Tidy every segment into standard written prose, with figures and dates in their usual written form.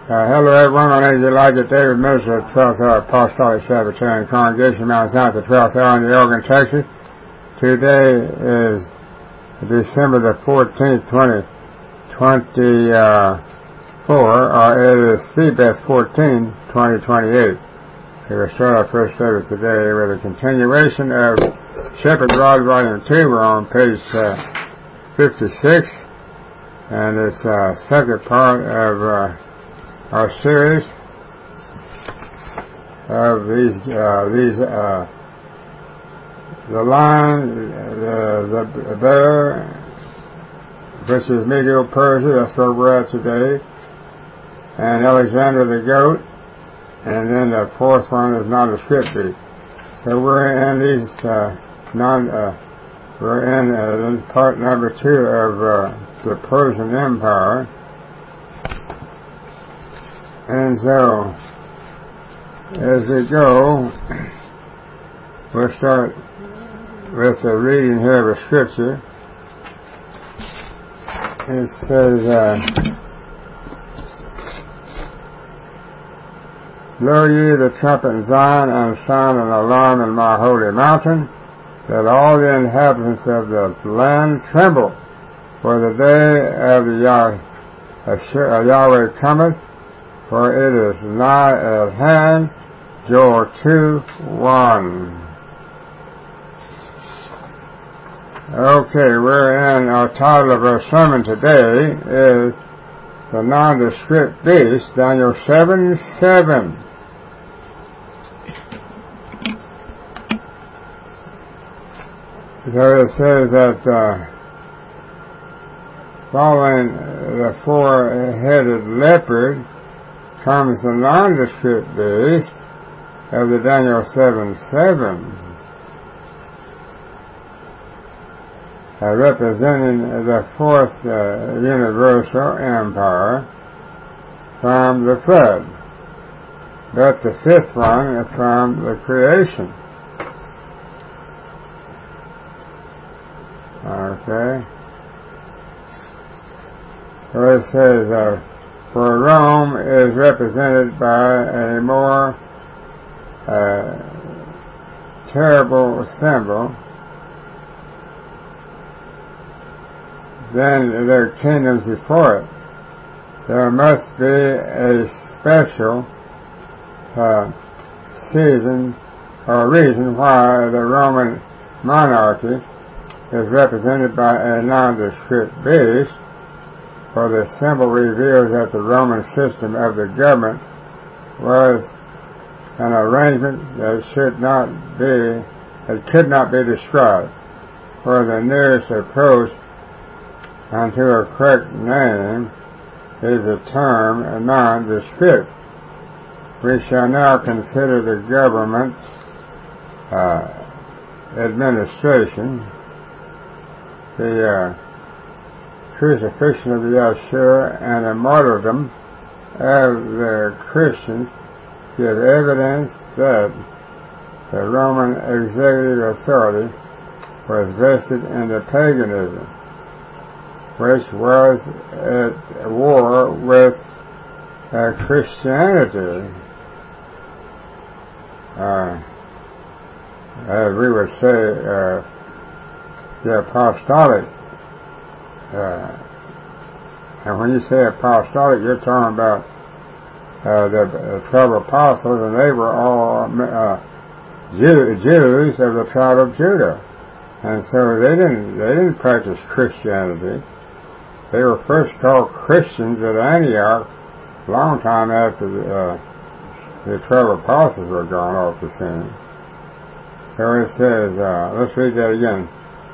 Hello everyone, my name is Elijah David, minister of the 12th Hour Apostolic Sabbatarian Congregation, Mount Zion, the 12th Hour in Oregon, Texas. Today is December the 14th, 2024, or it is CBS 14, 2028. We will start our first service today with a continuation of Shepherd Rod Volume 2. We're on page 56, and it's the second part of our series of the lion, the bear, which is Medo-Persia, that's where we're at today, and Alexander the goat, and then the fourth one is nondescript beast. So we're in these we're in part number 2 of the Persian Empire. And so, as we go, we'll start with a reading here of a scripture. It says, Blow ye the trumpet in Zion, and sound an alarm in my holy mountain, that all the inhabitants of the land tremble, for the day of the Yahweh cometh, for it is nigh at hand. Joel 2:1. Okay, we're in our title of our sermon today is the nondescript beast, Daniel 7:7. So it says that following the four-headed leopard comes the nondescript beast of the Daniel 7:7, representing the fourth universal empire from the flood, but the fifth one from the creation. Okay. So it says, for Rome is represented by a more terrible symbol than their kingdoms before it. There must be a special season or reason why the Roman monarchy is represented by a nondescript beast, for the symbol reveals that the Roman system of the government was an arrangement that could not be described, for the nearest approach unto a correct name is the term nondescript. We shall now consider the government administration, the crucifixion of Yeshua, and the martyrdom of the Christians give evidence that the Roman executive authority was vested in the paganism, which was at war with Christianity. As we would say, the apostolic. And when you say apostolic, you're talking about the 12 apostles, and they were all Jews of the tribe of Judah, and so they didn't practice Christianity. They were first called Christians at Antioch, a long time after the 12 apostles were gone off the scene. So it says, let's read that again.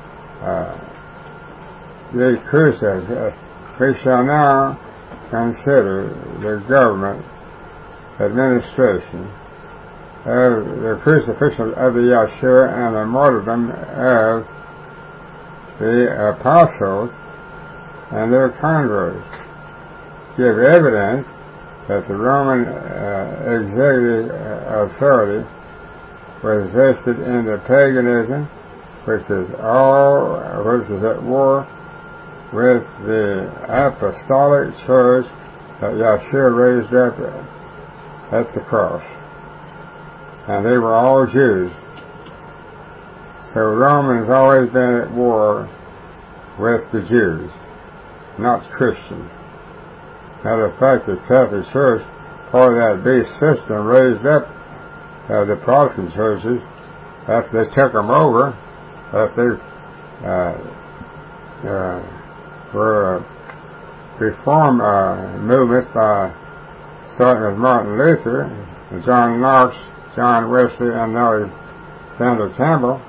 The crucifixion. We shall now consider the government administration of the crucifixion of the Yeshua and the martyrdom of the apostles and their converts. Give evidence that the Roman executive authority was vested in the paganism, which is at war with the apostolic church that Yeshua raised up at the cross. And they were all Jews. So Romans always been at war with the Jews, not Christians. Matter of fact, the Catholic Church, part of that beast system, raised up the Protestant churches after they took them over, after they were reform movements by starting with Martin Luther, John Knox, John Wesley, and Alexander Campbell.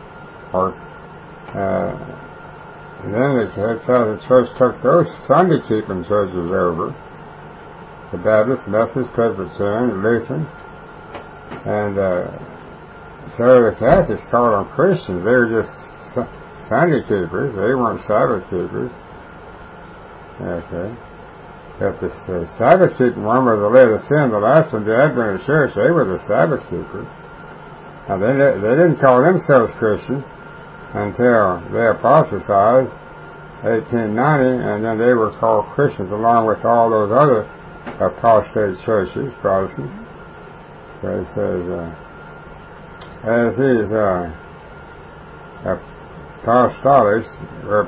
And then the Catholic Church took those Sunday-keeping churches over, the Baptist, Methodist, Presbyterian, Lutheran, and so the Catholics called them Christians. They were just Sunday keepers. They weren't Sabbath keepers. Okay. But the Sabbath keeping one was the led of sin. The last one, the Adventist Church, they were the Sabbath keepers. Now they didn't call themselves Christians until they apostatized 1890, and then they were called Christians along with all those other apostate churches, Protestants. So it says, as these apostolics were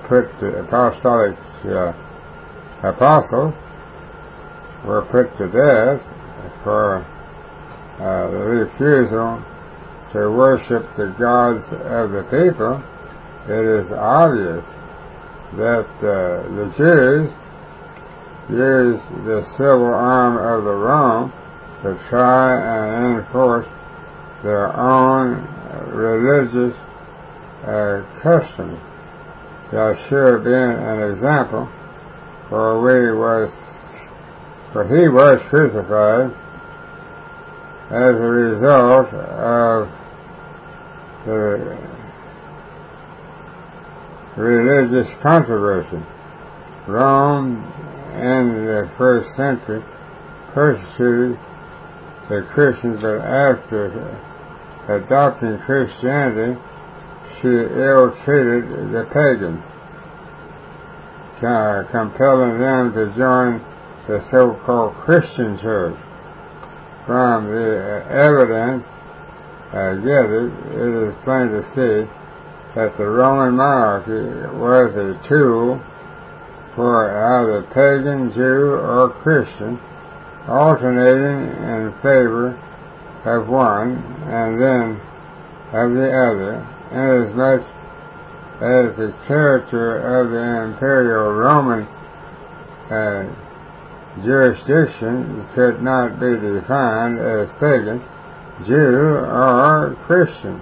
apostles were put to death for the refusal to worship the gods of the people, it is obvious that the Jews used the civil arm of the Rome to try and enforce their own religious customs. Yeshua being an example, for he was crucified as a result of the religious controversy. Rome in the first century persecuted the Christians, but after adopting Christianity, she ill-treated the pagans, compelling them to join the so-called Christian church. From the evidence gathered, it is plain to see that the Roman monarchy was a tool for either pagan, Jew, or Christian, alternating in favor of one and then of the other, inasmuch as the character of the imperial Roman jurisdiction could not be defined as pagan, Jew, or Christian.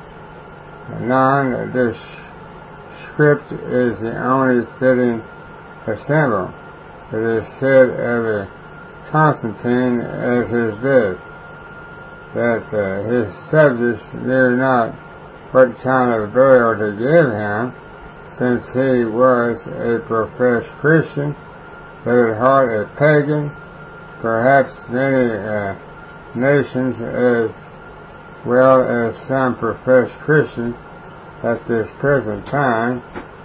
Nondescript is the only fitting symbol. It is said of Constantine at his death that his subjects knew not what kind of burial to give him, since he was a professed Christian, but at heart a pagan. Perhaps many nations, as well as some professed Christians at this present time,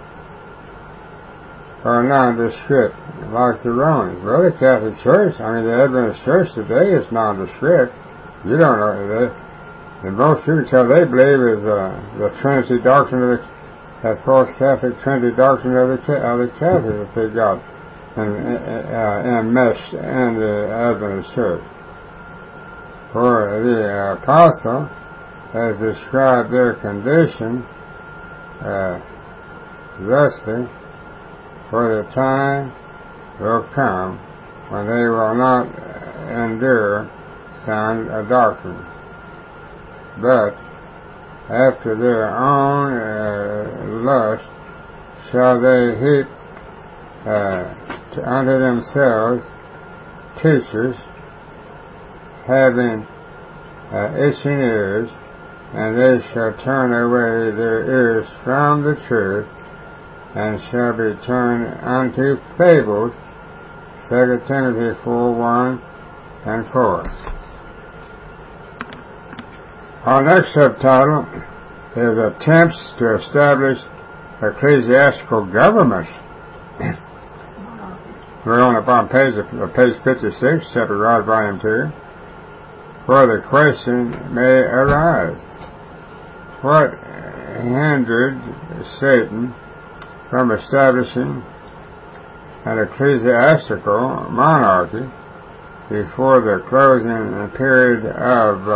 are nondescript, like the Romans. Well, the Catholic Church, the Adventist Church today is nondescript. You don't know. The most you can tell they believe is the Trinity doctrine of that false Catholic Trinity doctrine of the Catholics that they got enmeshed in the Adventist Church. For the apostle has described their condition thusly: for the time will come when they will not endure sound doctrine, but after their own lust shall they heap unto themselves teachers having itching ears, and they shall turn away their ears from the truth, and shall be turned unto fables. 2 Timothy 4:1 and 4. Our next subtitle is Attempts to Establish Ecclesiastical Government. We're on the bottom page of page 56, Shepherd Rod, Volume 2, where the question may arise: what hindered Satan from establishing an ecclesiastical monarchy before the closing period of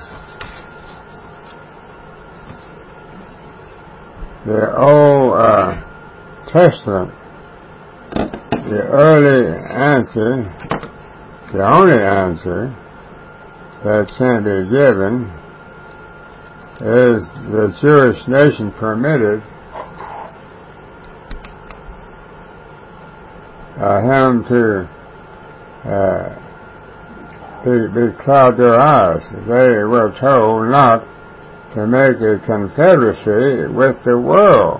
the Old Testament? The early answer, the only answer that can be given, is the Jewish nation permitted him to cloud their eyes. They were told not to make a confederacy with the world.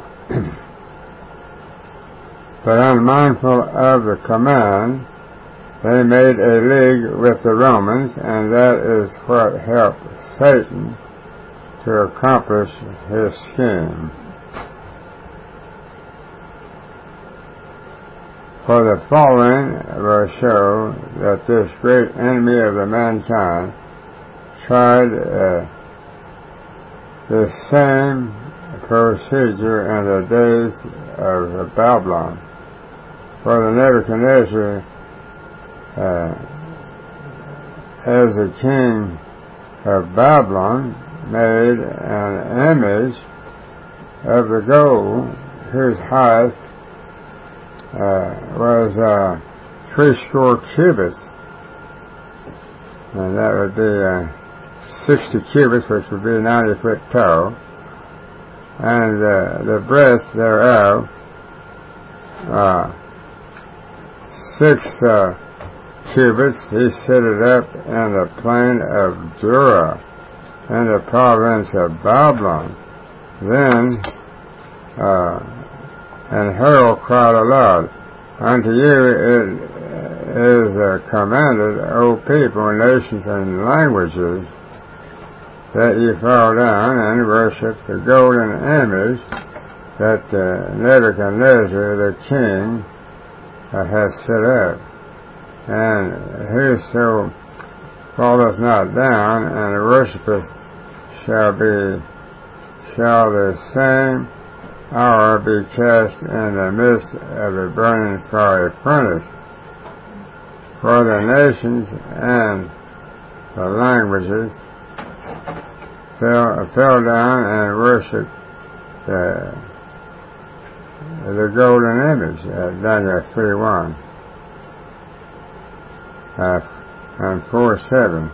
But unmindful of the command, they made a league with the Romans, and that is what helped Satan to accomplish his scheme. For the following will show that this great enemy of the mankind tried the same procedure in the days of Babylon. For the Nebuchadnezzar, as the king of Babylon, made an image of the gold whose height was 60 cubits, and that would be 60 cubits, which would be 90 foot tall, and the breadth thereof 6 cubits. He set it up in the plain of Dura, in the province of Babylon. Then and Harold cried aloud, unto you it is commanded, O people, nations, and languages, that ye fall down and worship the golden image that Nebuchadnezzar the king hath set up. And whoso falleth not down and worshipeth shall the same hour be cast in the midst of a burning fiery furnace. For the nations and the languages fell down and worshipped the golden image, Daniel 3:1 and 4:7.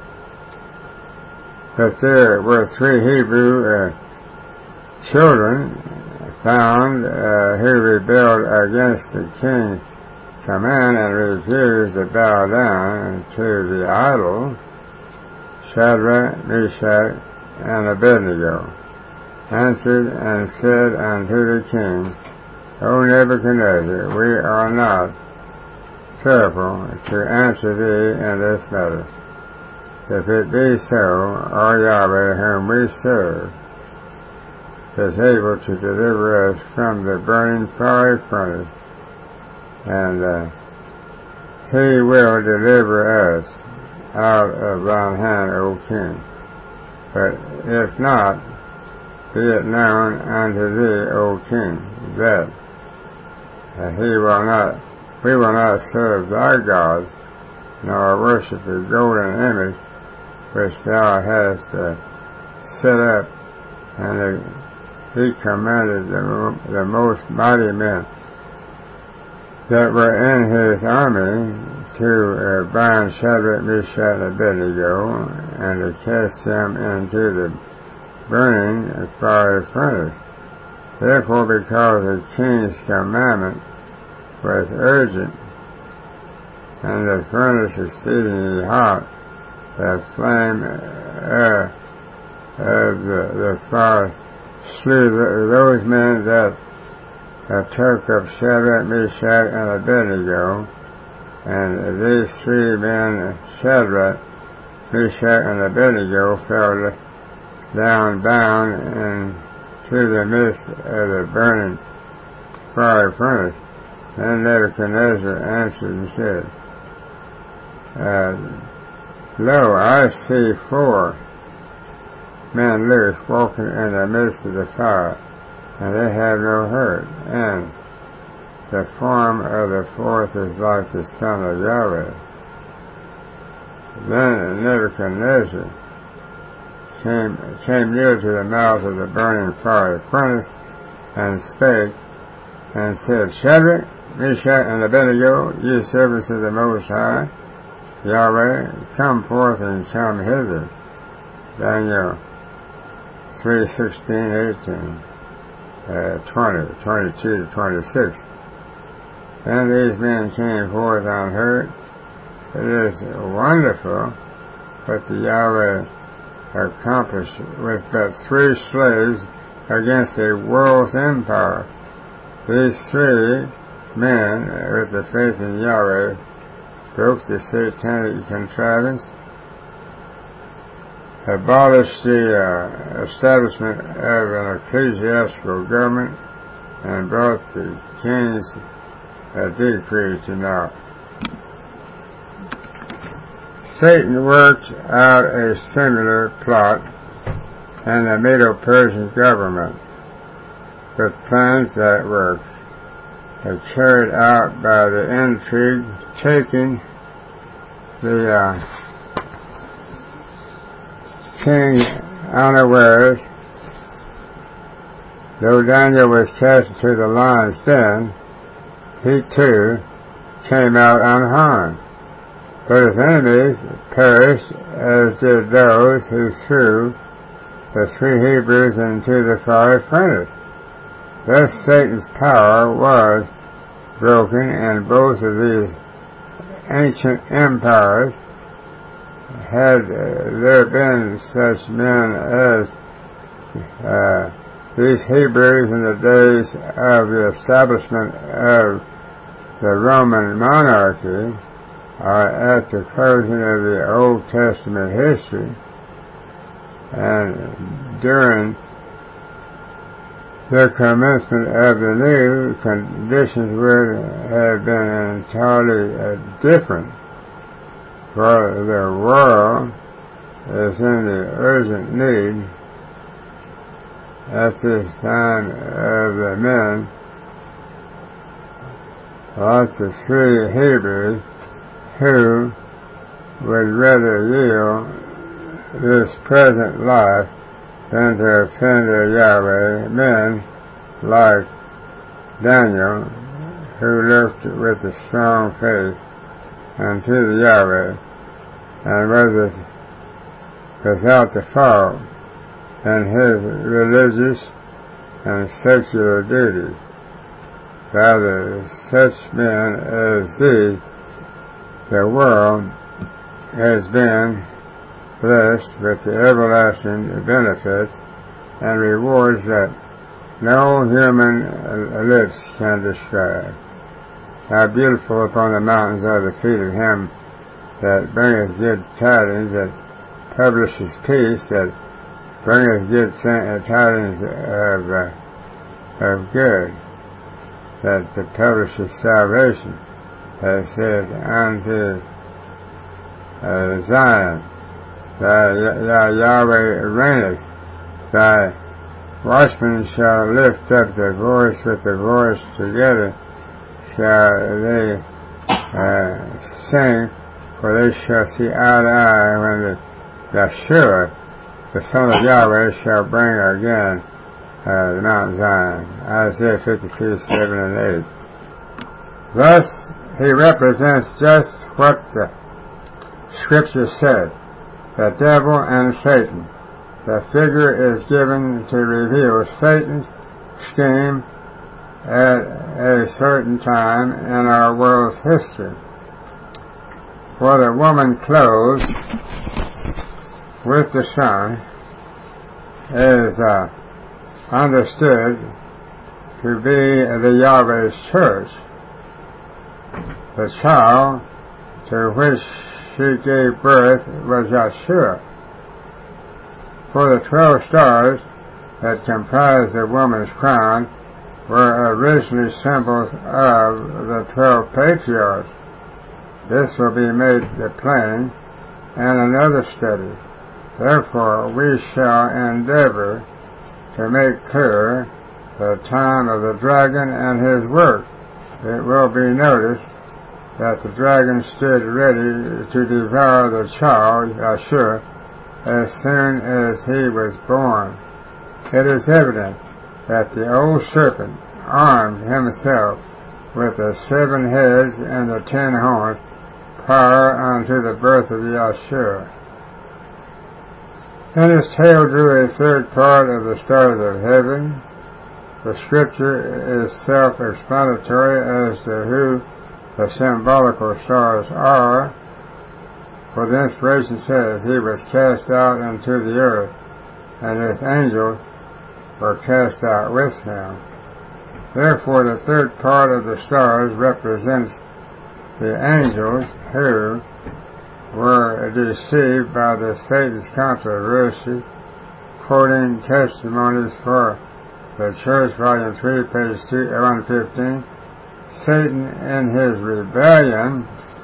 But there were 3 Hebrew children found who rebelled against the king's command and refused to bow down to the idol, Shadrach, Meshach, and Abednego, answered and said unto the king, O Nebuchadnezzar, we are not careful to answer thee in this matter. If it be so, our Yahweh, whom we serve, is able to deliver us from the burning fiery furnace, and he will deliver us out of thine hand, O king. But if not, be it known unto thee, O king, that we will not serve thy gods, nor worship the golden image which thou hast set up. And he commanded the most mighty men that were in his army to bind Shadrach, Meshach, and Abednego, and to cast them into the burning fiery furnace. Therefore, because the king's commandment was urgent, and the furnace exceedingly hot, the flame of the fire slew those men that took up Shadrach, Meshach, and Abednego. And these 3 men, Shadrach, Meshach, and Abednego, fell down bound into the midst of the burning fiery furnace. Then Nebuchadnezzar answered and said, Lo, I see 4 men loose walking in the midst of the fire, and they have no hurt, and the form of the 4th is like the Son of Yahweh. Then Nebuchadnezzar came near to the mouth of the burning fiery furnace, and spake, and said, Shadrach, Meshach, and Abednego, ye servants of the Most High, Yahweh, come forth and come hither. Daniel 3:16-18, 22-26. And these men came forth unhurt. It is wonderful what the Yahweh accomplished with but 3 slaves against a world's empire. These 3 men, with the faith in Yahweh, broke the satanic contrivance, abolished the establishment of an ecclesiastical government, and brought the king's decree to naught. Satan worked out a similar plot in the Medo-Persian government, with plans that were carried out by the intrigue, taking the king unawares. Though Daniel was cast into the lion's den, he too came out unharmed. But his enemies perished, as did those who threw the 3 Hebrews into the fiery furnace. Thus Satan's power was broken, and both of these ancient empires, had there been such men as these Hebrews in the days of the establishment of the Roman monarchy, at the closing of the Old Testament history, and during the commencement of the new, conditions would have been entirely different, for the world is in the urgent need at this time of the men like the 3 Hebrews, who would rather yield this present life than to offend their Yahweh. Men like Daniel, who looked with a strong faith unto the Yahweh, and was without the fault in his religious and secular duty. Rather, such men as these, the world has been blessed with the everlasting benefits and rewards that no human lips can describe. How beautiful upon the mountains are the feet of him that bringeth good tidings, that publishes peace, that bringeth good tidings of good, that publishes salvation, has said unto Zion, Thy Yahweh reigneth, thy watchmen shall lift up their voice with the voice together, shall they sing, for they shall see eye to eye when the Yeshua, the Son of Yahweh, shall bring again the Mount Zion. Isaiah 52:7-8. Thus, he represents just what the Scripture said. The devil and Satan. The figure is given to reveal Satan's scheme at a certain time in our world's history. For the woman clothed with the sun is understood to be the Yahweh's church. The child to which she gave birth was Yeshua. For the 12 stars that comprise the woman's crown were originally symbols of the 12 patriarchs. This will be made plain in another study. Therefore, we shall endeavor to make clear the time of the dragon and his work. It will be noticed that the dragon stood ready to devour the child, Yahshua, as soon as he was born. It is evident that the old serpent armed himself with the 7 heads and the 10 horns prior unto the birth of Yahshua. And his tail drew a third part of the stars of heaven. The scripture is self-explanatory as to who the symbolical stars are, for the inspiration says he was cast out into the earth, and his angels were cast out with him. Therefore, the third part of the stars represents the angels who were deceived by the Satan's controversy, quoting Testimonies for the Church, Volume 3, page 115. Satan, in his rebellion,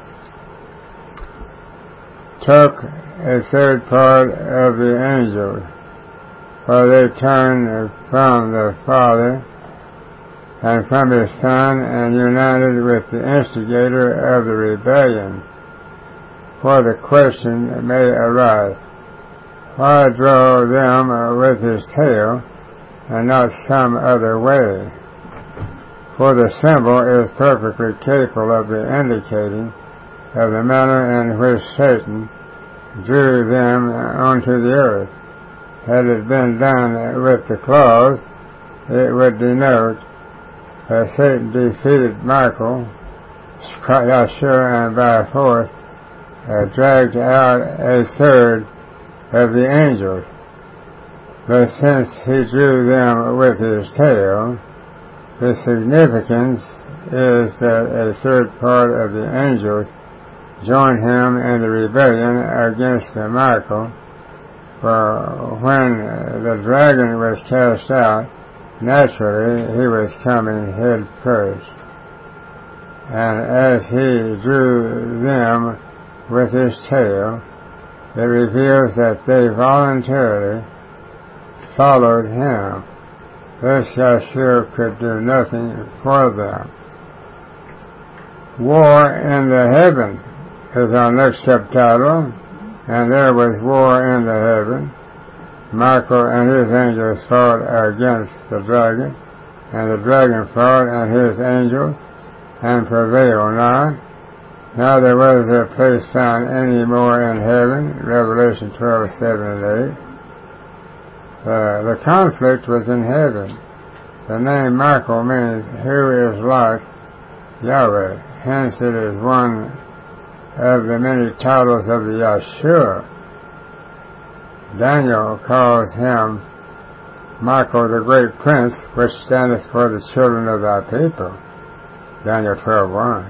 took a third part of the angels, for they turned from the Father and from his Son and united with the instigator of the rebellion. For the question may arise, why draw them with his tail and not some other way? For the symbol is perfectly capable of indicating of the manner in which Satan drew them onto the earth. Had it been done with the claws, it would denote that Satan defeated Michael, Yahshua, and by force dragged out a third of the angels. But since he drew them with his tail, the significance is that a third part of the angels joined him in the rebellion against Michael, for when the dragon was cast out, naturally he was coming head first. And as he drew them with his tail, it reveals that they voluntarily followed him. Thus Yahshua could do nothing for them. War in the Heaven is our next subtitle, and there was war in the heaven. Michael and his angels fought against the dragon, and the dragon fought and his angels, and prevailed not. Now there was a place found any more in heaven, Revelation 12:7 and 8. The conflict was in heaven. The name Michael means who is like Yahweh. Hence it is one of the many titles of the Yahshua. Daniel calls him Michael the great prince, which standeth for the children of thy people. Daniel 12:1.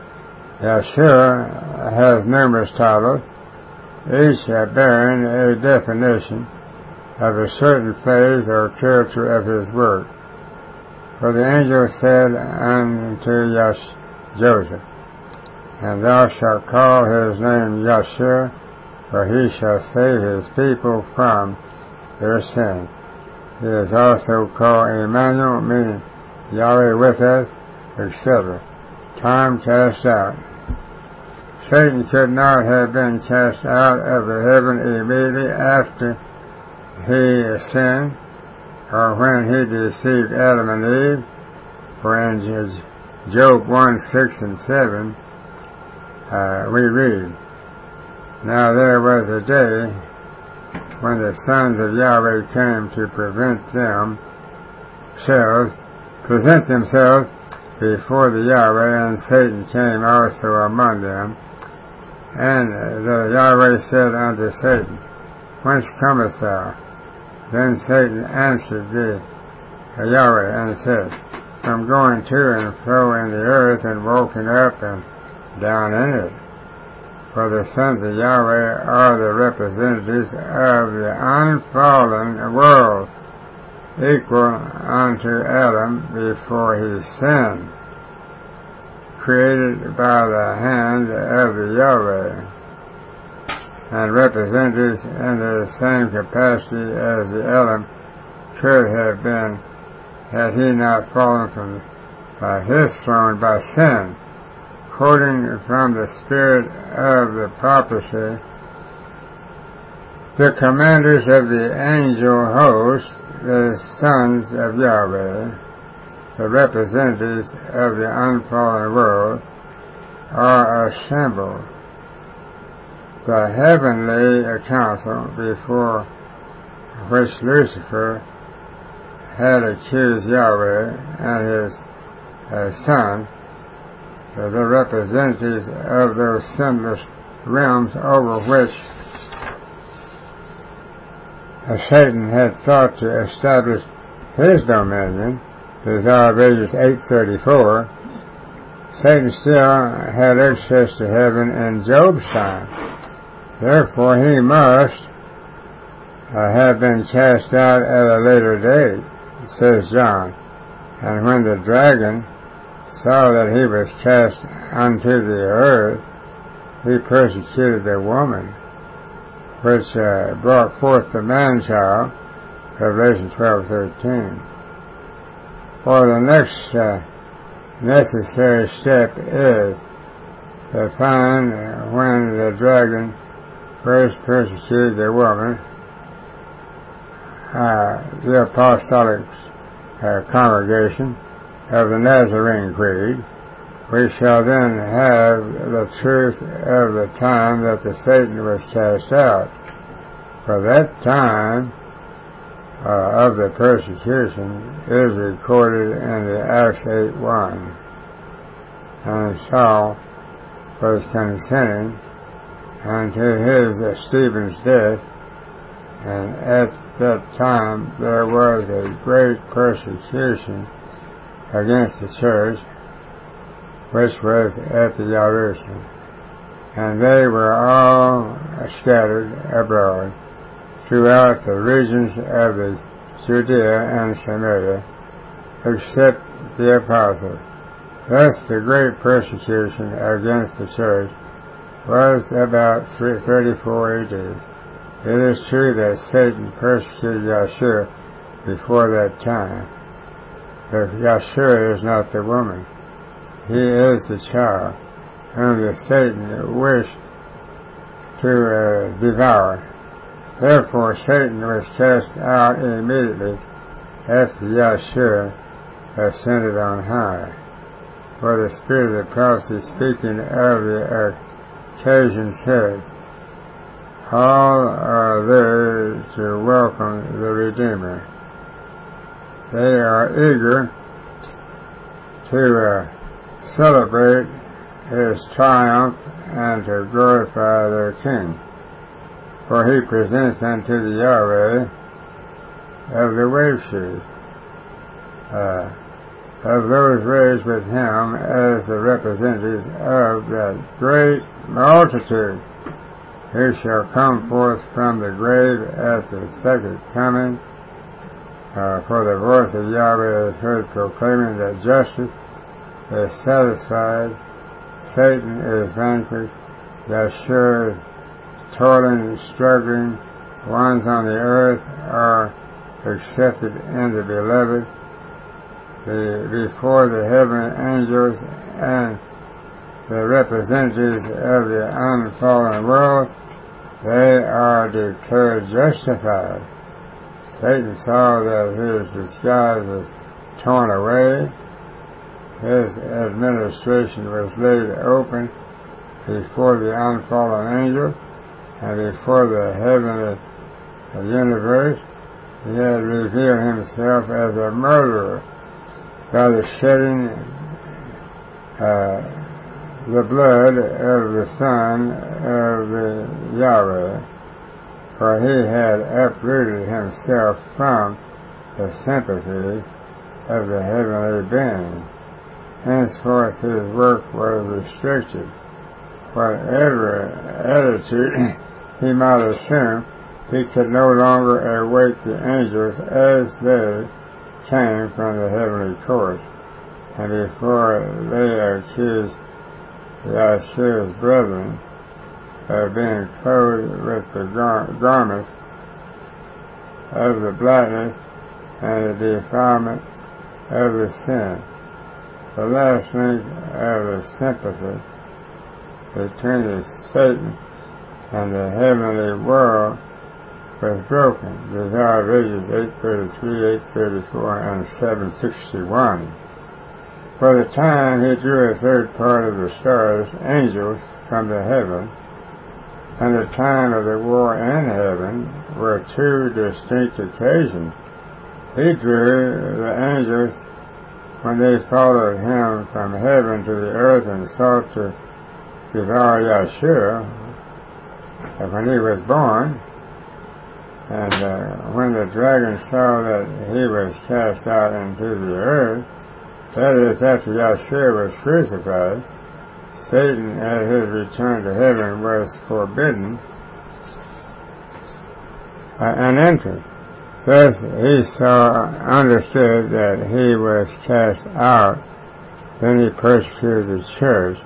Yahshua has numerous titles, each bearing a definition of a certain phase or character of his work. For the angel said unto Joseph, and thou shalt call his name Yahshua, for he shall save his people from their sin. He is also called Emmanuel, meaning Yahweh with us, etc. Time cast out. Satan could not have been cast out of the heaven immediately after he sinned, or when he deceived Adam and Eve, for in Job 1:6 and 7, we read, now there was a day when the sons of Yahweh came to present themselves before the Yahweh, and Satan came also among them. And the Yahweh said unto Satan, whence comest thou? Then Satan answered the Yahweh and said, from going to and fro in the earth and walking up and down in it. For the sons of Yahweh are the representatives of the unfallen world, equal unto Adam before he sinned, created by the hand of the Yahweh, and represented in the same capacity as the Adam could have been had he not fallen from his throne by sin. Quoting from the spirit of the prophecy, the commanders of the angel host, the sons of Yahweh, the representatives of the unfallen world, are assembled. The heavenly council before which Lucifer had accused Yahweh and his son, the representatives of those sinless realms over which Satan had thought to establish his dominion, Desire of Ages 8:34, Satan still had access to heaven in Job's time. Therefore he must have been cast out at a later date, says John. And when the dragon saw that he was cast unto the earth, he persecuted the woman, which brought forth the man-child, Revelation 12:13. For the next necessary step is to find when the dragon first persecuted the woman, the apostolic congregation of the Nazarene Creed. We shall then have the truth of the time that the Satan was cast out. For that time of the persecution is recorded in the Acts 8:1. And Saul was consenting unto his Stephen's death, and at that time there was a great persecution against the church, which was at the Jerusalem, and they were all scattered abroad throughout the regions of the Judea and Samaria, except the apostles. Thus the great persecution against the church was about 334 AD. It is true that Satan persecuted Yahshua before that time, but Yahshua is not the woman. He is the child whom the Satan wished to devour. Therefore Satan was cast out immediately after Yahshua ascended on high. For the spirit of the prophecy speaking of the occasion says, all are there to welcome the Redeemer. They are eager to celebrate his triumph and to glorify their King. For he presents unto the Yahweh of the wave sheet, of those raised with him as the representatives of that great multitude who shall come forth from the grave at the second coming. For the voice of Yahweh is heard proclaiming that justice is satisfied, Satan is vanquished, Yahshua is toiling, struggling ones on the earth are accepted in the beloved. Before the heavenly angels and the representatives of the unfallen world, they are declared justified. Satan saw that his disguise was torn away, his administration was laid open before the unfallen angel and before the heavenly universe. He had revealed himself as a murderer by the shedding the blood of the Son of the Yahweh, for he had uprooted himself from the sympathy of the heavenly being. Henceforth his work was restricted. Whatever attitude he might assume, he could no longer await the angels as they came from the heavenly courts, and before they accused Yahshua's brethren of being clothed with the garments of the blackness and the defilement of the sin. The last link of the sympathy between Satan and the heavenly world was broken. Desire of Ages 833, 834, and 761. For the time he drew a third part of the stars, angels, from the heaven, and the time of the war in heaven were two distinct occasions. He drew the angels when they followed him from heaven to the earth and sought to devour Yahshua when he was born. And when the dragon saw that he was cast out into the earth, that is, after Yahshua was crucified, Satan at his return to heaven was forbidden an entrance. Thus he understood that he was cast out. Then he persecuted the church.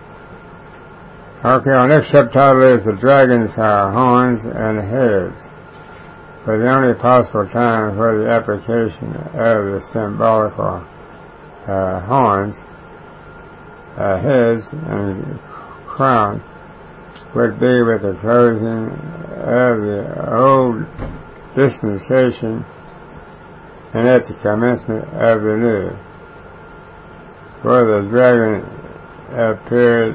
Okay, our next subtitle is The Dragon's Horns and Heads. For the only possible time for the application of the symbolical horns, heads, and crown would be with the closing of the old dispensation and at the commencement of the new. For the dragon appeared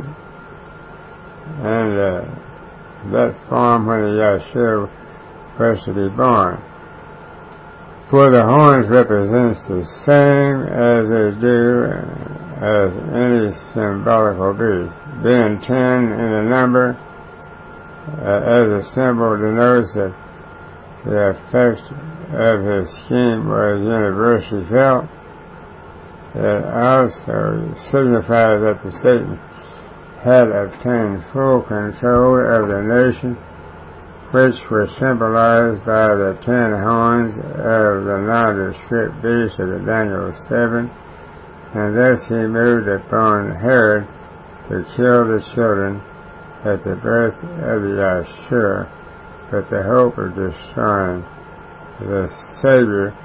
in that form when Yahshua was to be born. For the horns represents the same as they do as any symbolical beast, being 10 in the number, as a symbol denotes that the effect of his scheme was universally felt. It also signifies that the Satan had obtained full control of the nation, which were symbolized by the 10 horns of the nondescript beast of Daniel 7, and thus he moved upon Herod to kill the children at the birth of Yahshua, with the hope of destroying the Savior,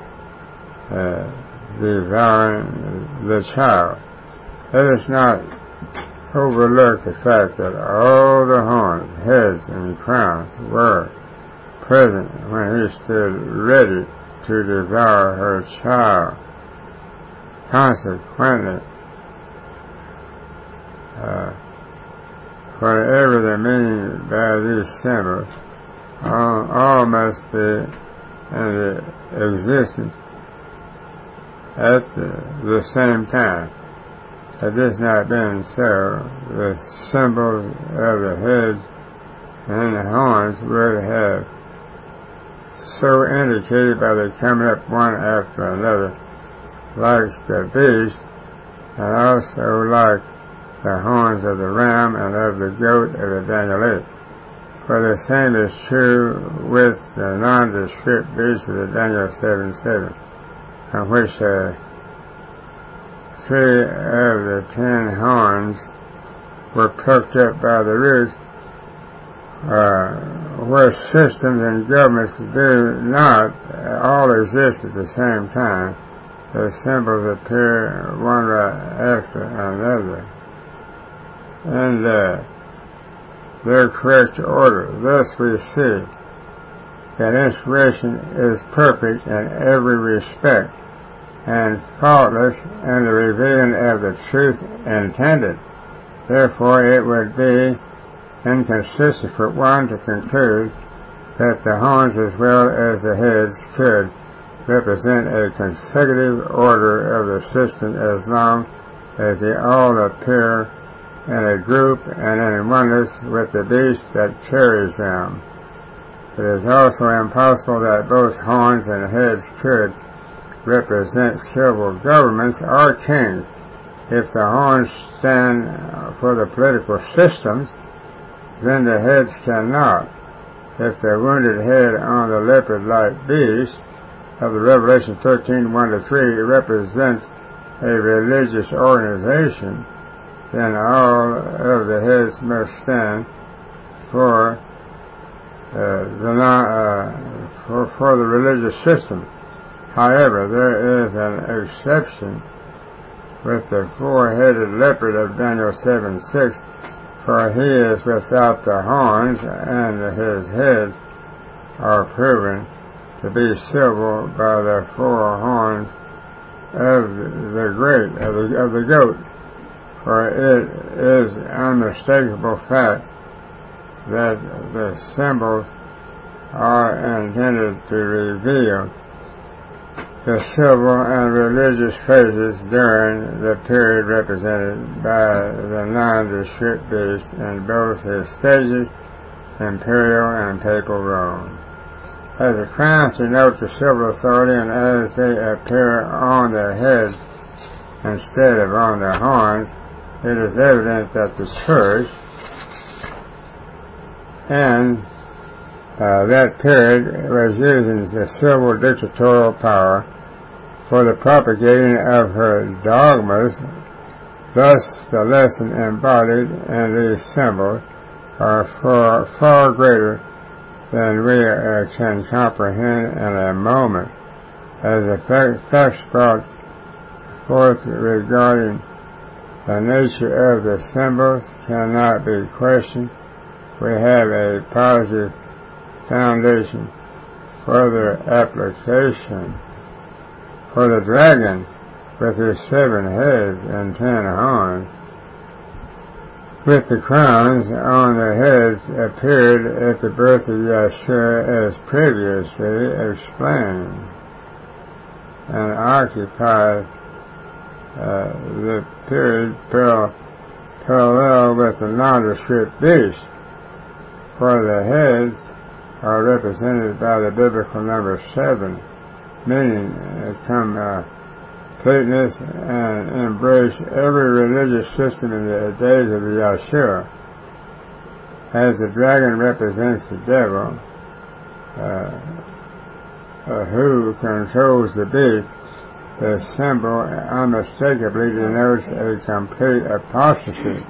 devouring the child. Let us not overlook the fact that all the horns, heads, and crowns were present when he stood ready to devour her child. Consequently, whatever the meaning by these symbols, all must be in existence at the same time. Had this not been so, the symbols of the heads and the horns would have so indicated by the coming up one after another, like the beast, and also like the horns of the ram and of the goat of the Daniel 8. For the same is true with the nondescript beast of the Daniel 7:7, on which 3 of the 10 horns were plucked up by the roots, where systems and governments do not all exist at the same time. The symbols appear one right after another in their correct order. Thus we see that inspiration is perfect in every respect and faultless in the revealing of the truth intended. Therefore it would be inconsistent for one to conclude that the horns as well as the heads could represent a consecutive order of the system as long as they all appear in a group and in oneness with the beast that carries them. It is also impossible that both horns and heads could represent several governments or kings. If the horns stand for the political systems, then the heads cannot. if the wounded head on the leopard-like beast of the Revelation 13:1-3 represents a religious organization, then all of the heads must stand for the religious system. However, there is an exception with the four-headed leopard of Daniel 7:6, for he is without the horns, and his heads are proven to be silver by the four horns of the goat. For it is unmistakable fact that the symbols are intended to reveal the civil and religious phases during the period represented by the nondescript beast in both his stages, imperial and papal Rome. As the crowns denote the civil authority, and as they appear on their heads instead of on their horns, it is evident that the church in that period was using the civil dictatorial power for the propagating of her dogmas. Thus, the lesson embodied in these symbols are far greater than we can comprehend in a moment, as the facts brought forth regarding the nature of the symbols cannot be questioned. We have a positive foundation for their application. For the dragon, with his 7 heads and 10 horns, with the crowns on their heads, appeared at the birth of Yeshua as previously explained, and occupied the period parallel with the nondescript beast. For the heads are represented by the biblical number 7, meaning completeness and embrace every religious system in the days of Yeshua. As the dragon represents the devil, who controls the beast, the symbol unmistakably denotes a complete apostasy.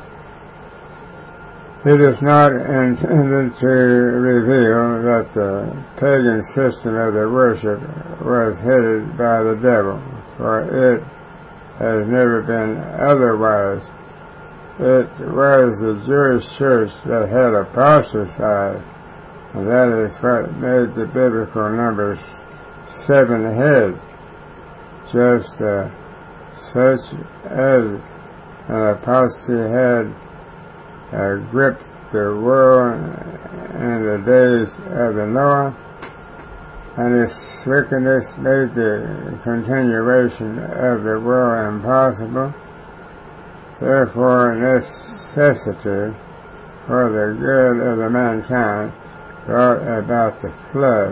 It is not intended to reveal that the pagan system of their worship was headed by the devil, for it has never been otherwise. It was the Jewish church that had apostatized, and that is what made the biblical numbers 7 heads, just such as an apostasy had gripped the world in the days of the Noah, and its wickedness made the continuation of the world impossible. Therefore, necessity for the good of the mankind brought about the flood.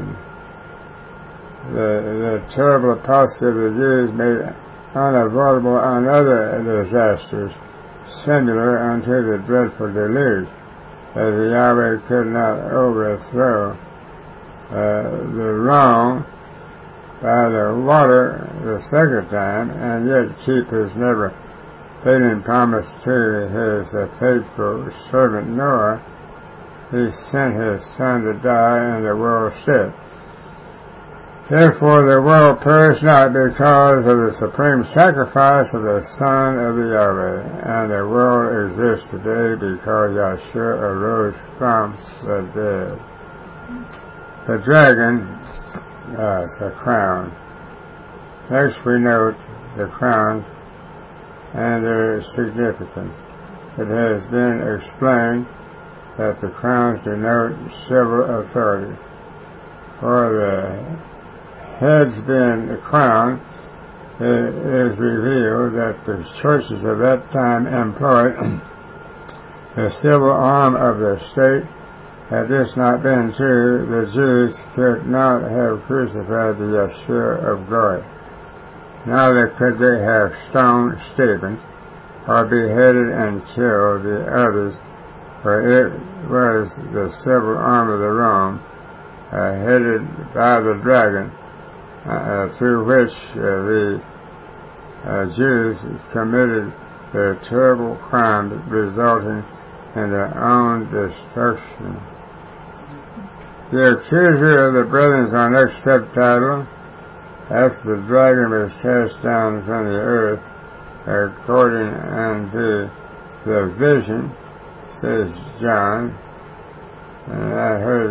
The terrible apostasy of the Jews made unavoidable another disasters, similar unto the dreadful deluge, as Yahweh could not overthrow the wrong by the water the second time, and yet keep his never failing promise to his faithful servant Noah. He sent his son to die in the world's stead. Therefore the world perished not because of the supreme sacrifice of the Son of the Yahweh, and the world exists today because Yeshua arose from the dead. The dragon is a crown. Next we note the crowns and their significance. It has been explained that the crowns denote civil authority. For the heads being the crown, it is revealed that the churches of that time employed the civil arm of the state. Had this not been true, the Jews could not have crucified the Yeshua of glory. Neither could they have stoned Stephen or beheaded and killed the others for it was the civil arm of the Rome, headed by the dragon, through which the Jews committed their terrible crime resulting in their own destruction. The accuser of the brethren is our next subtitle. After the dragon was cast down from the earth, according unto the vision, says John, and I heard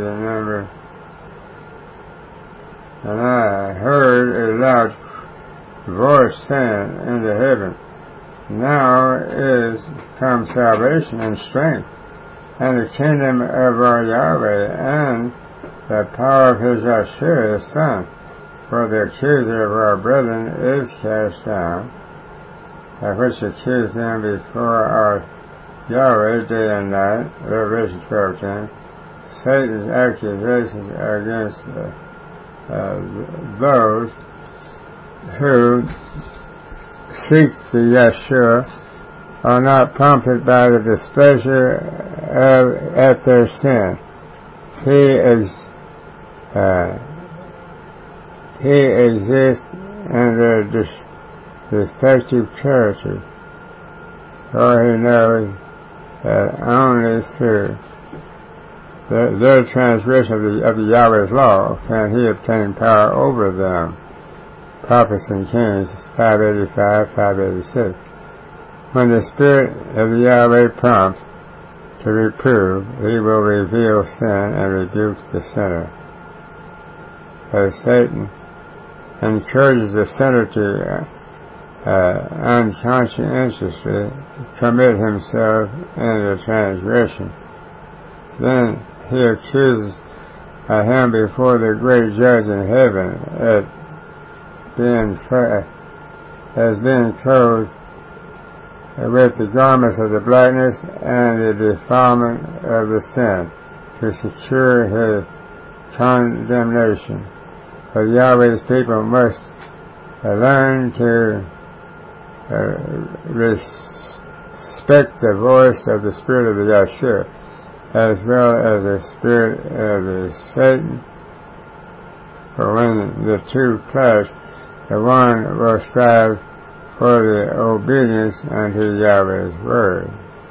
a loud voice saying in the heaven, now is come salvation and strength, and the kingdom of our Yahweh, and the power of his Yahshua, his Son. For the accuser of our brethren is cast down, which accused them before our Yahweh day and night. Revelation 12:10. Satan's accusations against those who seek the Yahshua are not prompted by the displeasure at their sin. He exists in their defective character, for he knows that only through their transgression of the Yahweh's law can he obtain power over them. Prophets and Kings 585, 586. When the Spirit of the Yahweh prompts to reprove, he will reveal sin and rebuke the sinner. As Satan encourages the sinner to unconscientiously commit himself in the transgression, then he accuses him before the great judge in heaven as being clothed with the garments of the blackness and the defilement of the sin, to secure his condemnation. For Yahweh's people must learn to respect the voice of the Spirit of the Yahshua, as well as the spirit of the Satan. For when the two clash, the one will strive for the obedience unto Yahweh's word,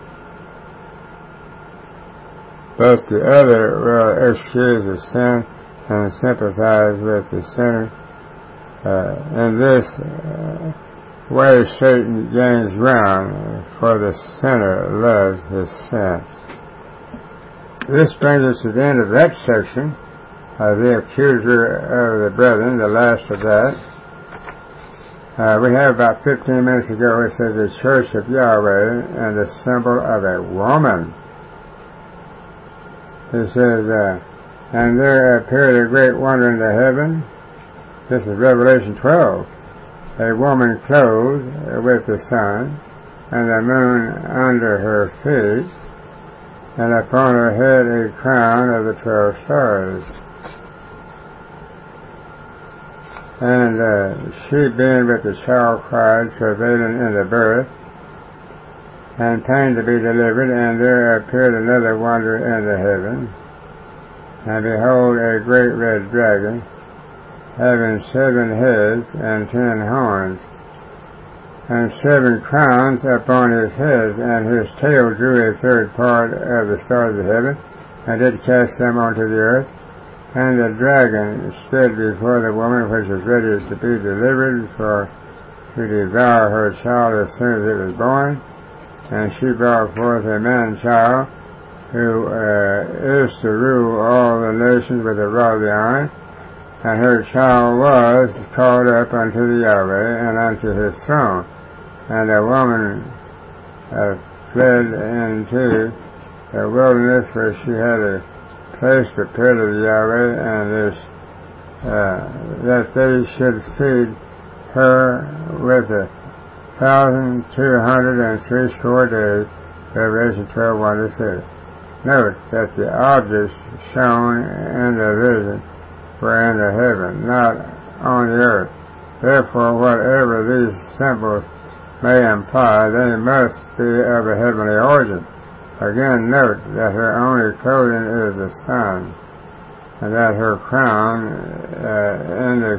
but the other will excuse the sin and sympathize with the sinner. In this way Satan gains ground, for the sinner loves his sin. This brings us to the end of that section, the accuser of the brethren, the last of that. We have about 15 minutes ago, it says the church of Yahweh and the symbol of a woman. It says, and there appeared a great wonder in the heaven. This is Revelation 12. A woman clothed with the sun, and the moon under her feet, and upon her head a crown of the 12 stars. And she being with the child cried, travailing in the birth, and pain to be delivered. And there appeared another wonder in the heaven, and behold, a great red dragon, having 7 heads and 10 horns, and 7 crowns upon his heads, and his tail drew a third part of the stars of heaven, and did cast them onto the earth. And the dragon stood before the woman which was ready to be delivered to devour her child as soon as it was born. And she brought forth a man-child, who is to rule all the nations with a rod of the iron. And her child was called up unto the Yahweh and unto his throne. And the woman fled into the wilderness, where she had a place prepared of the Yahweh, and that they should feed her with 1,260 days. Revelation 12:1-6. Note that the objects shown in the vision were in the heaven, not on the earth. Therefore, whatever these symbols may imply, they must be of a heavenly origin. Again, note that her only clothing is the sun, and that her crown in the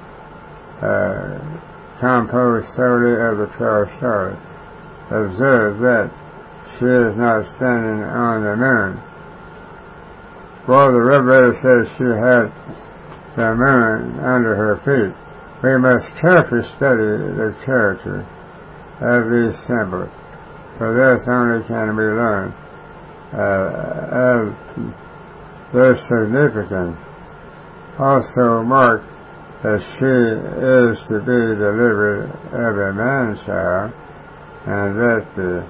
composed solely of the 12 stars. Observe that she is not standing on the moon. For the Revelator says she had the moon under her feet. We must carefully study the character of these symbols, for this only can we learn of their significance. Also mark that she is to be delivered of a man-child, and that the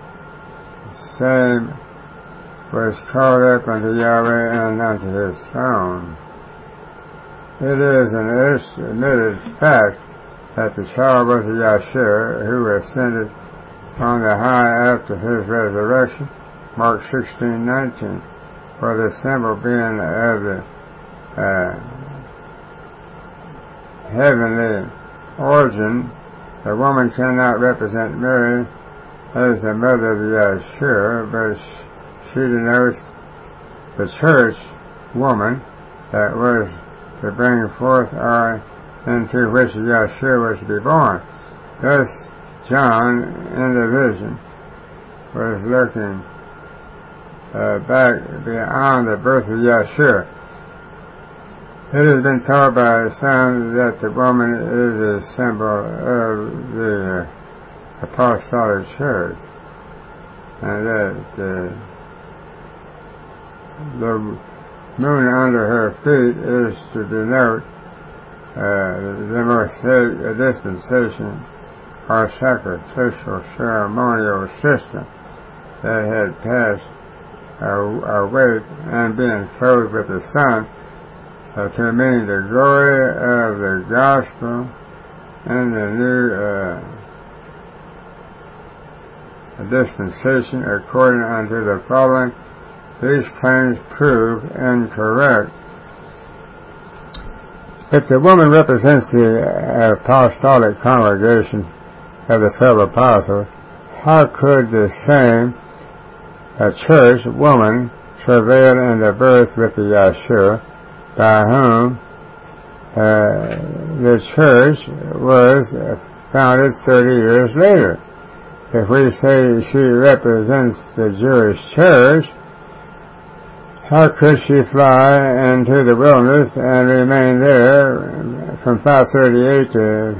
same was called up unto Yahweh and unto his throne. It is an admitted fact that the child was a Yahshua who ascended on the high after his resurrection, Mark 16:19. For the symbol being of the heavenly origin, the woman cannot represent Mary as the mother of Yahshua, but she denotes the church woman that was to bring forth or into which Yahshua was to be born. Thus, John, in the vision, was looking back beyond the birth of Yahshua. It has been taught by some that the woman is a symbol of the Apostolic Church, and that the moon under her feet is to denote the Mosaic dispensation or sacrificial ceremonial system that had passed away and being clothed with the sun to mean the glory of the gospel and the new dispensation according unto the following. These claims prove incorrect. If the woman represents the apostolic congregation of the 12 apostles, how could the same church woman travail in the birth with the Yahshua, by whom the church was founded 30 years later? If we say she represents the Jewish church, how could she fly into the wilderness and remain there from 538 to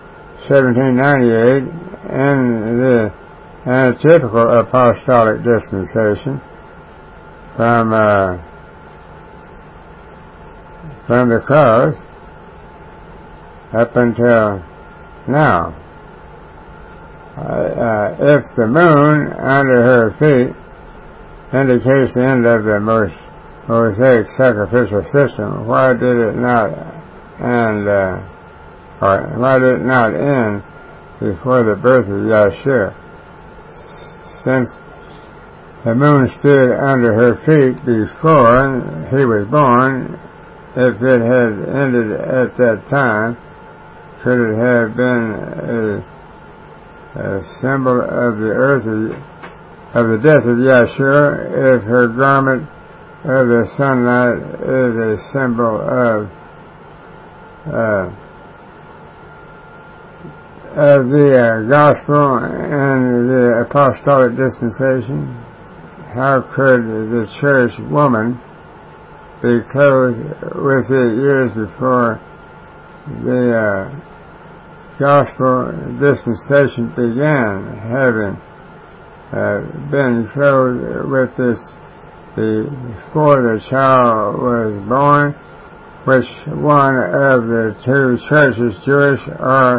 1798 in the typical apostolic dispensation from the cross up until now? If the moon under her feet indicates the end of the Mosaic sacrificial system, why did it not end before the birth of Yahshua? Since the moon stood under her feet before he was born, if it had ended at that time, could it have been a symbol of the death of Yahshua, if her garment of the sunlight is a symbol of the gospel and the apostolic dispensation? How could the church woman be clothed with it years before the gospel dispensation began, having been clothed with this before the child was born? Which one of the two churches, Jewish or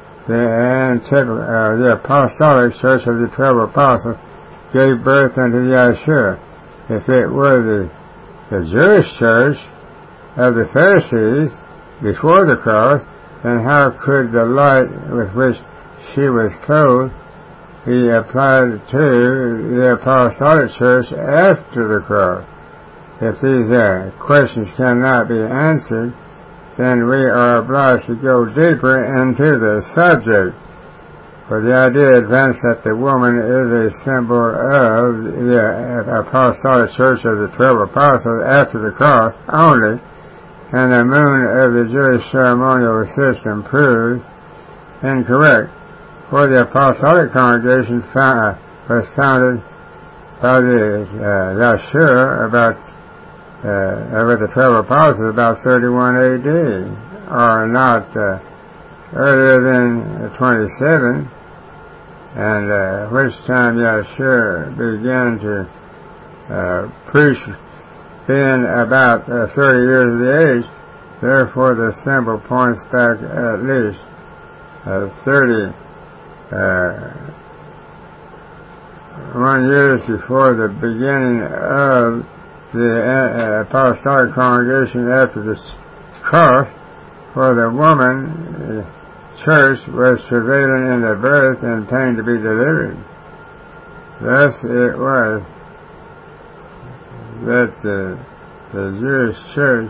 the apostolic church of the 12 apostles, gave birth unto Yahshua? If it were the Jewish church of the Pharisees before the cross, then how could the light with which she was clothed be applied to the apostolic church after the cross? If these questions cannot be answered, then we are obliged to go deeper into the subject. For the idea advanced that the woman is a symbol of the apostolic church of the 12 apostles after the cross only, and the moon of the Jewish ceremonial system proves incorrect. For the apostolic congregation was founded by the Yeshua with the 12 apostles about 31 A.D. or not earlier than 27, and which time Yeshua began to preach, being about 30 years of the age. Therefore, the symbol points back at least 31 years before the beginning of the apostolic congregation after the cross. For the woman church was travailing in the birth and pain to be delivered. Thus it was that the Jewish church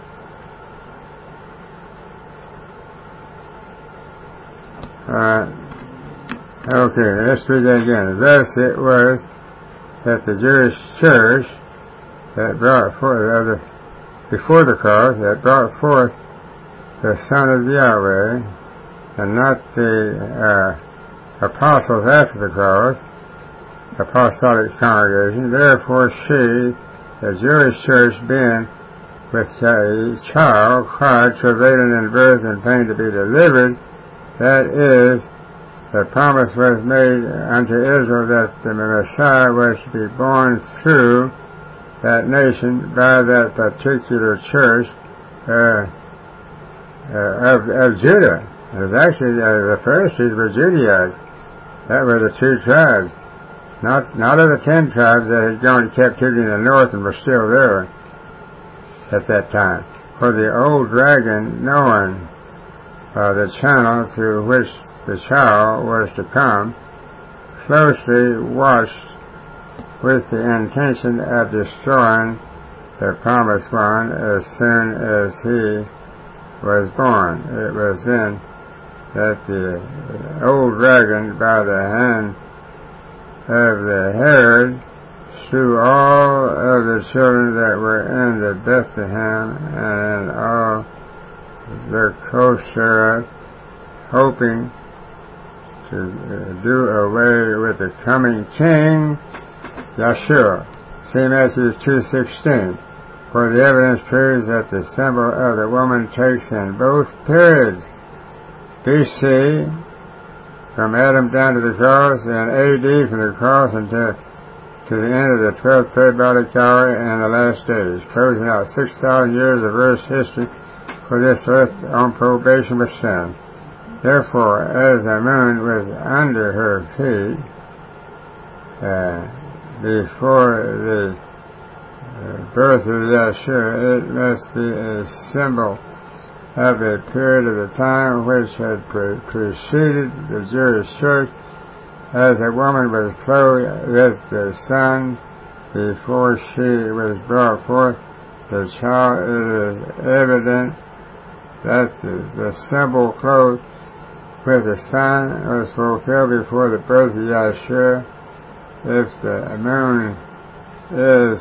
let's read that again. Thus it was that the Jewish church that brought forth before the cross, that brought forth the Son of Yahweh, and not the apostles after the cross, apostolic congregation. Therefore she, the Jewish church, being with a child, cried, travailing in birth and pain to be delivered. That is, the promise was made unto Israel that the Messiah was to be born through that nation by that particular church of Judah. It was actually the Pharisees were Judaized. That were the 2 tribes, not of the 10 tribes that had gone to captivity in the north and were still there at that time. For the old dragon, knowing the channel through which the child was to come, closely watched with the intention of destroying the promised one as soon as he was born. It was then that the old dragon, by the hand of the Herod, slew all of the children that were in the Bethlehem and in all their coasts thereof, hoping to do away with the coming king, Yeshua. See Matthew 2:16. For the evidence proves that the symbol of the woman takes in both periods, BC, from Adam down to the cross, and AD from the cross until to the end of the 12th parabolic hour and the last days, closing out 6,000 years of earth's history for this earth on probation with sin. Therefore, as the moon was under her feet before the birth of Yeshua, it must be a symbol of a period of the time which had preceded the Jewish church, as a woman was clothed with the sun before she was brought forth the child. It is evident that the symbol clothed with the sun was fulfilled before the birth of Yeshua. If the moon is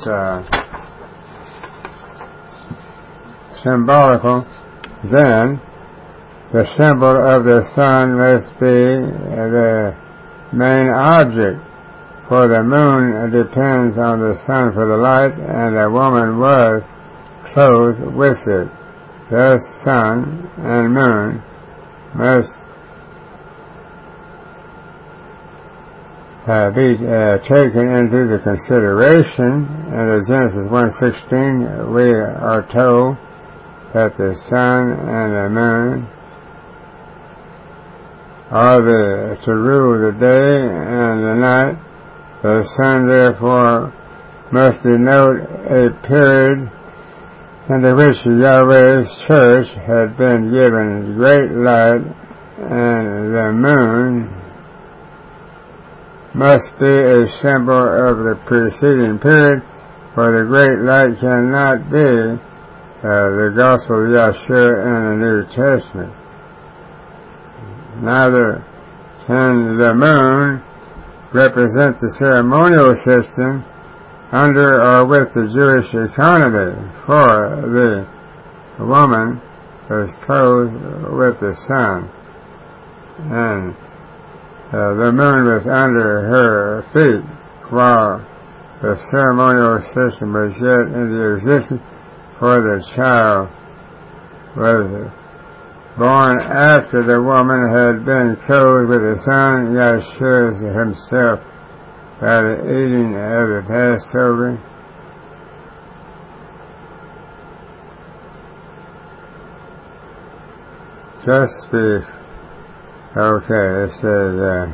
symbolical, then the symbol of the sun must be the main object, for the moon depends on the sun for the light, and the woman was clothed with it. Thus sun and moon must be taken into the consideration. In Genesis 1:16 we are told that the sun and the moon are to rule the day and the night. The sun therefore must denote a period in which Yahweh's church had been given great light, and the moon must be a symbol of the preceding period, for the great light cannot be the gospel of Yeshua in the New Testament. Neither and the moon represent the ceremonial system under or with the Jewish economy, for the woman was clothed with the sun, and the moon was under her feet while the ceremonial system was yet in the existence, for the child was born after the woman had been clothed with the sun, Yahshua himself, by the eating of the Passover. It says,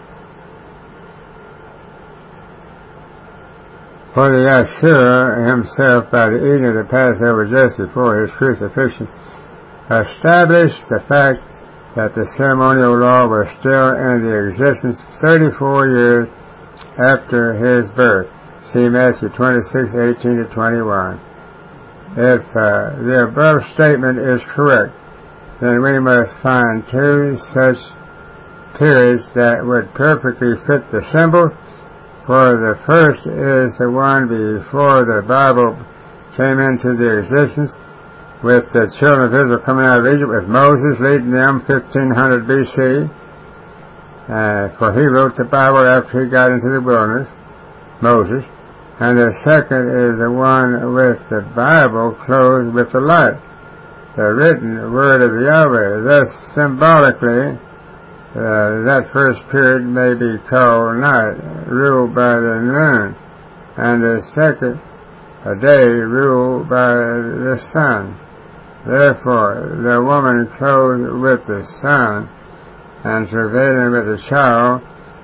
for the Yahshua himself, by the eating of the Passover just before his crucifixion, established the fact that the ceremonial law was still in the existence 34 years after his birth. See Matthew 26:18-21. If the above statement is correct, then we must find two such periods that would perfectly fit the symbol. For the first is the one before the Bible came into the existence, with the children of Israel coming out of Egypt, with Moses leading them 1500 BC. For he wrote the Bible after he got into the wilderness, Moses. And the second is the one with the Bible clothed with the light, the written word of Yahweh. Thus, symbolically, that first period may be called night, ruled by the moon, and the second a day ruled by the sun. Therefore, the woman clothed with the sun and travailing with the child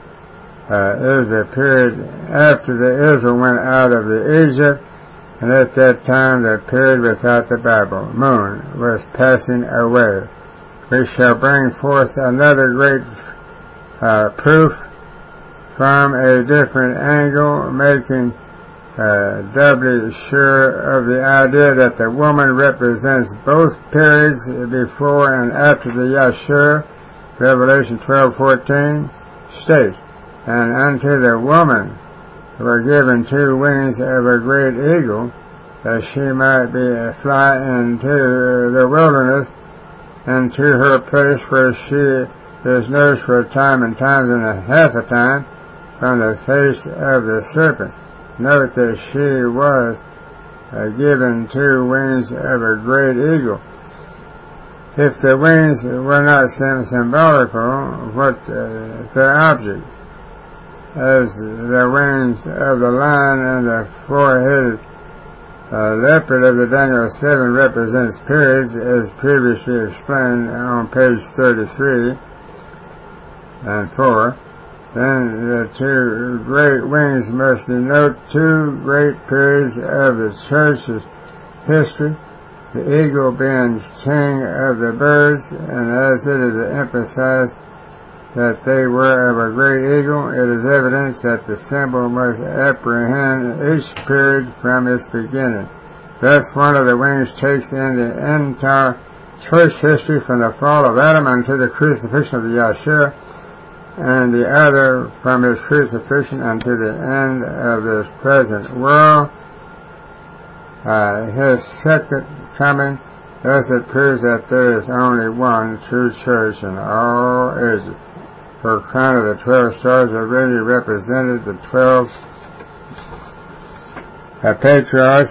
is a period after the Israel went out of the Egypt, and at that time the period without the Bible moon was passing away. We shall bring forth another great proof from a different angle, making doubly sure of the idea that the woman represents both periods before and after the Yahshua. Revelation 12:14 states, and unto the woman were given 2 wings of a great eagle, that she might fly into the wilderness, and to her place where she is nourished for a time and times and a half a time from the face of the serpent. Note that she was given 2 wings of a great eagle. If the wings were not symbolical, what their object? As the wings of the lion and the 4-headed leopard of the Daniel 7 represents periods, as previously explained on page 33 and 4, then the 2 great wings must denote 2 great periods of the church's history, the eagle being king of the birds, and as it is emphasized that they were of a great eagle, it is evidence that the symbol must apprehend each period from its beginning. Thus, one of the wings takes in the entire church history from the fall of Adam unto the crucifixion of the Yahshua, and the other from his crucifixion unto the end of this present world, his second coming. Thus it proves that there is only one true church in all ages. For crown of the 12 stars already represented the 12 patriarchs,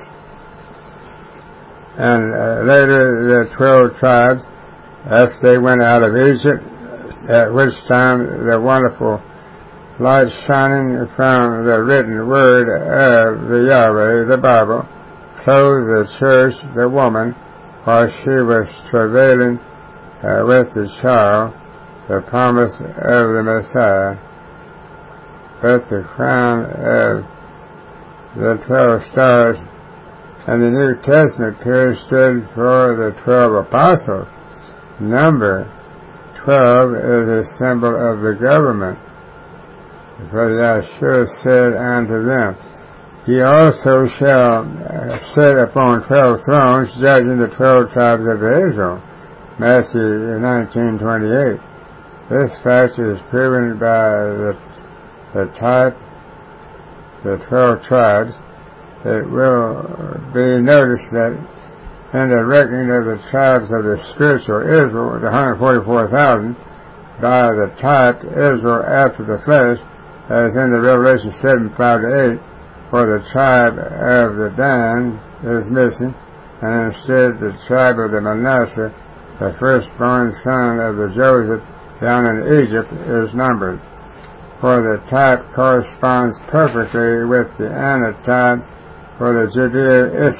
and later the 12 tribes after they went out of Egypt, at which time the wonderful light shining from the written word of the Yahweh, the Bible, clothed the church, the woman, while she was travailing with the child, the promise of the Messiah. But the crown of the 12 stars and the New Testament period stood for the 12 apostles. Number 12 is a symbol of the government. For Yahshua said unto them, Ye also shall sit upon 12 thrones, judging the 12 tribes of Israel. Matthew 19:28. This fact is proven by the type, the 12 tribes. It will be noticed that in the reckoning of the tribes of the spiritual Israel, the 144,000, by the type Israel after the flesh, as in the Revelation 7:5-8, for the tribe of the Dan is missing, and instead the tribe of the Manasseh, the firstborn son of the Joseph down in Egypt, is numbered. For the type corresponds perfectly with the antitype for the Judas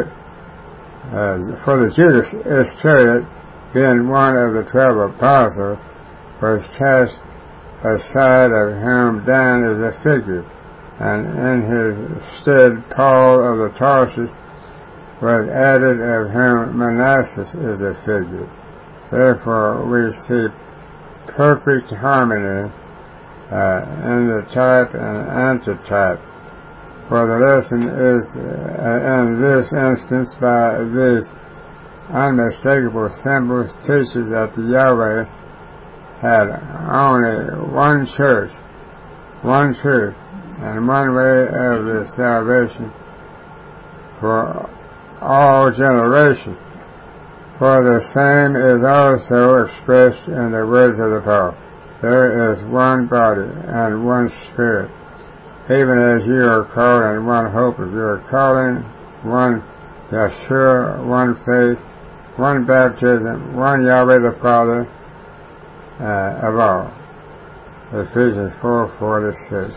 Iscariot, being one of the 12 apostles, was cast aside, of whom Dan is a figure, and in his stead Paul of the Tarsus was added, of whom Manasseh is a figure. Therefore we see perfect harmony in the type and antitype. For the lesson is, in this instance, by these unmistakable symbols, teaches that the Yahweh had only one church, one truth, and one way of the salvation for all generations. For the same is also expressed in the words of the Paul. There is one body and one Spirit, even as you are called in one hope of your calling, one Yeshua, one faith, one baptism, one Yahweh the Father of all. Ephesians 4:4-6.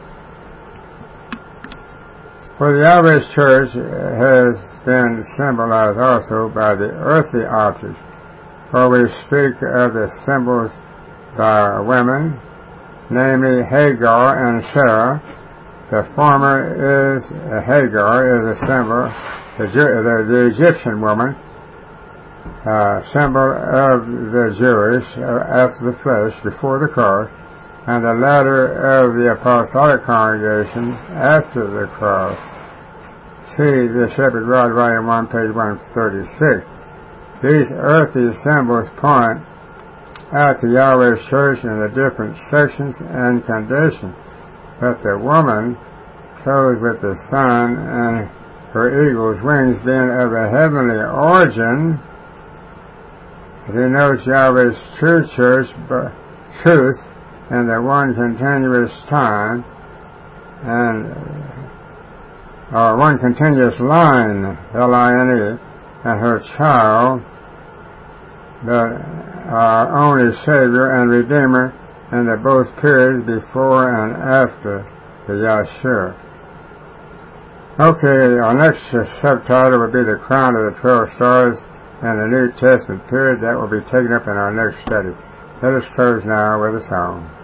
For the Yahweh's church has been symbolized also by the earthly objects, for we speak of the symbols by women, namely Hagar and Sarah. The former is Hagar, is a symbol, the Egyptian woman, symbol of the Jewish after the flesh, before the cross, and the latter of the apostolic congregation after the cross. See the Shepherd Rod, Volume 1, page 136. These earthly symbols point out to Yahweh's church in the different sections and conditions, but the woman, clothed with the sun and her eagle's wings being of a heavenly origin, denotes Yahweh's true church, truth, in the one continuous time, and one continuous line, L-I-N-E, and her child, our only Savior and Redeemer in the both periods before and after the Yahshua. Okay, our next subtitle will be the crown of the 12 stars in the New Testament period. That will be taken up in our next study. Let us close now with a song.